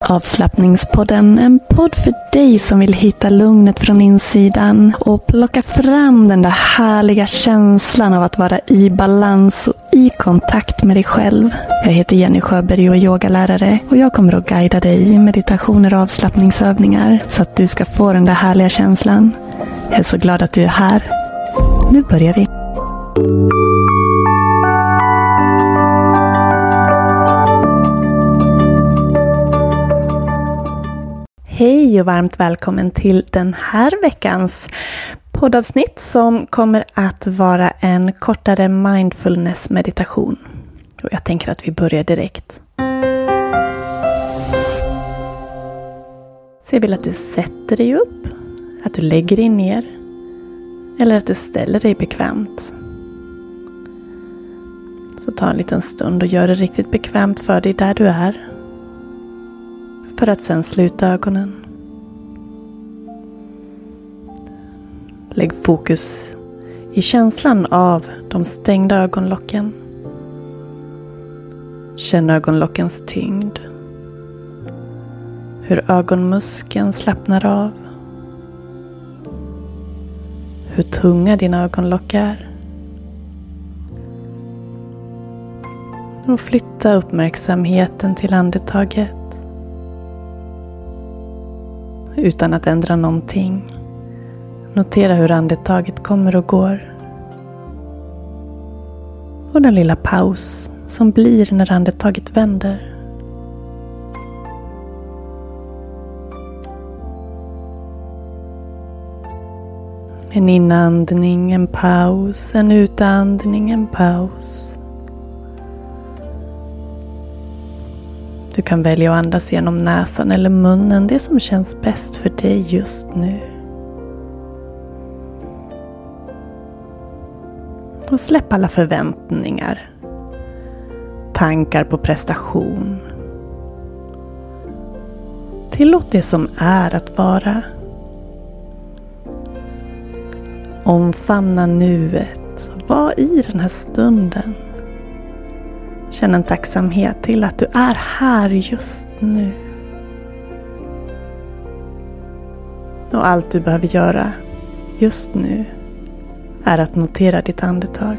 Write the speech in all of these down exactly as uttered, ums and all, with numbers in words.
Avslappningspodden, en podd för dig som vill hitta lugnet från insidan och plocka fram den där härliga känslan av att vara i balans och i kontakt med dig själv. Jag heter Jenny Sjöberg och är yogalärare och jag kommer att guida dig i meditationer och avslappningsövningar så att du ska få den där härliga känslan. Jag är så glad att du är här. Nu börjar vi. Hej och varmt välkommen till den här veckans poddavsnitt som kommer att vara en kortare mindfulness-meditation. Och jag tänker att vi börjar direkt. Så jag vill att du sätter dig upp, att du lägger dig ner eller att du ställer dig bekvämt. Så ta en liten stund och gör det riktigt bekvämt för dig där du är. För att sedan sluta ögonen. Lägg fokus i känslan av de stängda ögonlocken. Känn ögonlockens tyngd. Hur ögonmuskeln slappnar av. Hur tunga dina ögonlock är. Och flytta uppmärksamheten till andetaget. Utan att ändra någonting. Notera hur andetaget kommer och går. Och den lilla paus som blir när andetaget vänder. En inandning, en paus. En utandning, en paus. Du kan välja att andas genom näsan eller munnen, det som känns bäst för dig just nu. Och släpp alla förväntningar, tankar på prestation. Tillåt det som är att vara. Omfamna nuet, var i den här stunden. Känn en tacksamhet till att du är här just nu. Och allt du behöver göra just nu är att notera ditt andetag.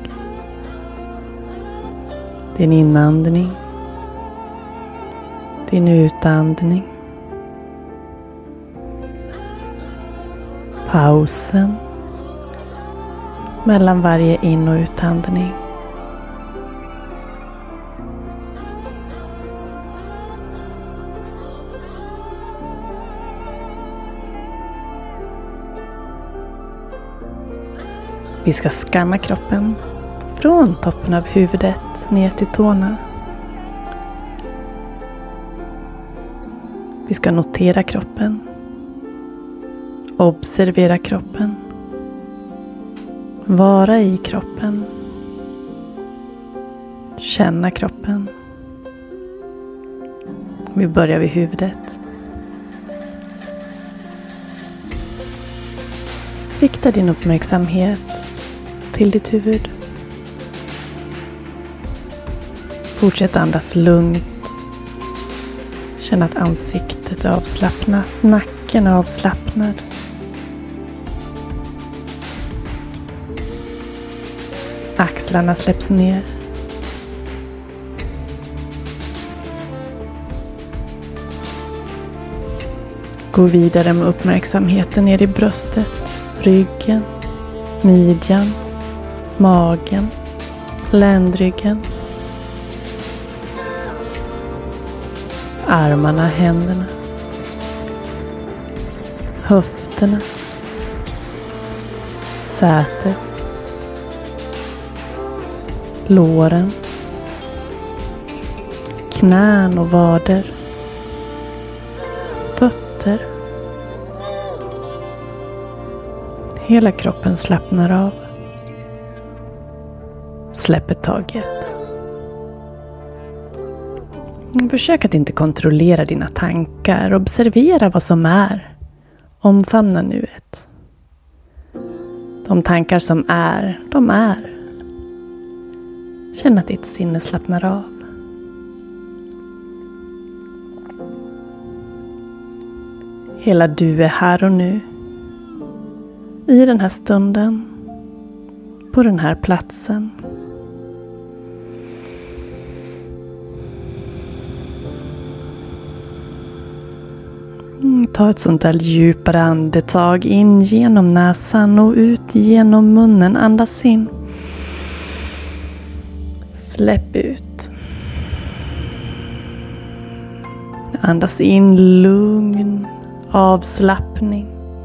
Din inandning. Din utandning. Pausen mellan varje in- och utandning. Vi ska skanna kroppen från toppen av huvudet ner till tårna. Vi ska notera kroppen. Observera kroppen. Vara i kroppen. Känna kroppen. Vi börjar vid huvudet. Rikta din uppmärksamhet till ditt huvud. Fortsätt andas lugnt. Känn att ansiktet är avslappnat, nacken är avslappnad. Axlarna släpps ner. Gå vidare med uppmärksamheten ner i bröstet, ryggen, midjan, magen, ländryggen, armarna, händerna, höfterna, sätet, låren, knän och vader, fötter. Hela kroppen slappnar av. Släpper taget. Försök att inte kontrollera dina tankar. Observera vad som är. Omfamna nuet. De tankar som är, de är. Känn att ditt sinne slappnar av. Hela du är här och nu. I den här stunden. På den här platsen. Ta ett sånt där djupare andetag in genom näsan och ut genom munnen. Andas in. Släpp ut. Andas in lugn, avslappning.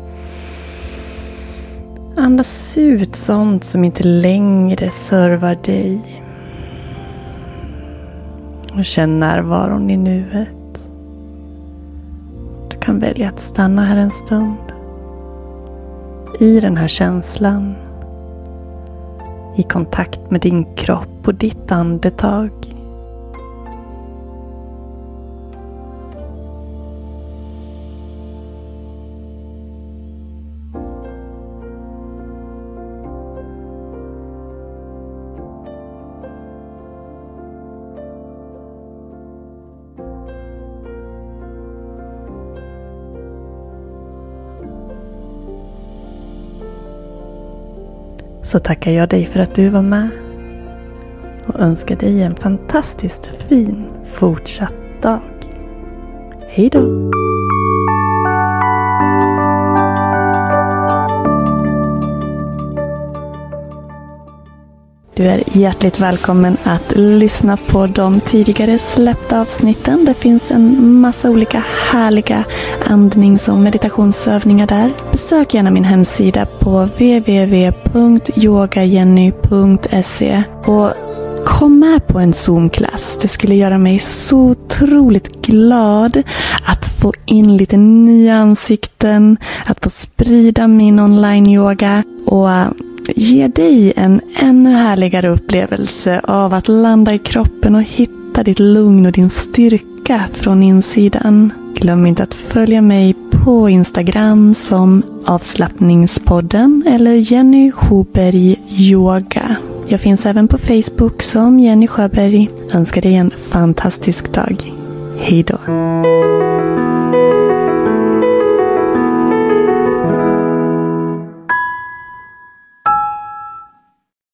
Andas ut sånt som inte längre servar dig. Och känn närvaron i nuet. Du kan välja att stanna här en stund. I den här känslan. I kontakt med din kropp och ditt andetag. Så tackar jag dig för att du var med och önskar dig en fantastiskt fin fortsatt dag. Hej då! Du är hjärtligt välkommen att lyssna på de tidigare släppta avsnitten. Det finns en massa olika härliga andnings- och meditationsövningar där. Besök gärna min hemsida på w w w punkt yogajenny punkt se och kom med på en Zoom-klass. Det skulle göra mig så otroligt glad att få in lite nya ansikten, att få sprida min online-yoga och ge dig en ännu härligare upplevelse av att landa i kroppen och hitta ditt lugn och din styrka från insidan. Glöm inte att följa mig på Instagram som avslappningspodden eller Jenny Sjöberg Yoga. Jag finns även på Facebook som Jenny Sjöberg. Önskar dig en fantastisk dag. Hej då!